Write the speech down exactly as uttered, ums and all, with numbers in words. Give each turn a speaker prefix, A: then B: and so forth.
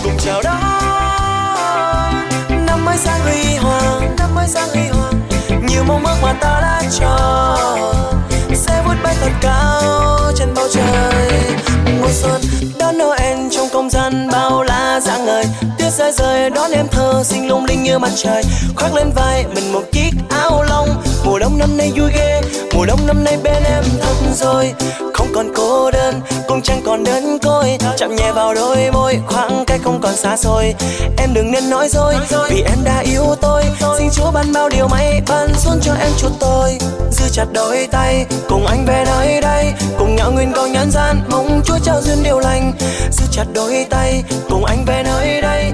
A: cùng chào đón năm mới sang huy hoàng, năm mới sang huy hoàng. Nhiều mong ước mà ta đã cho sẽ vút bay thật cao trên bầu trời. Mùa xuân đón Noel trong không gian bao la rạng ngời, tuyết rơi rơi đón em thơ xinh lung linh như mặt trời. Khoác lên vai mình một chiếc áo lông, mùa đông năm nay vui ghê, mùa đông năm nay bên em thật rồi. Không còn cô đơn, cũng chẳng còn đơn côi, chạm nhẹ vào đôi môi, khoảng cách không còn xa xôi. Em đừng nên nói dối, vì em đã yêu tôi. Xin Chúa ban bao điều may, ban xuân cho em chuột tôi. Giữ chặt đôi tay, cùng anh về nơi đây, cùng nhau nguyện cầu nhân gian, mong Chúa trao duyên điều lành. Giữ chặt đôi tay, cùng anh về nơi đây.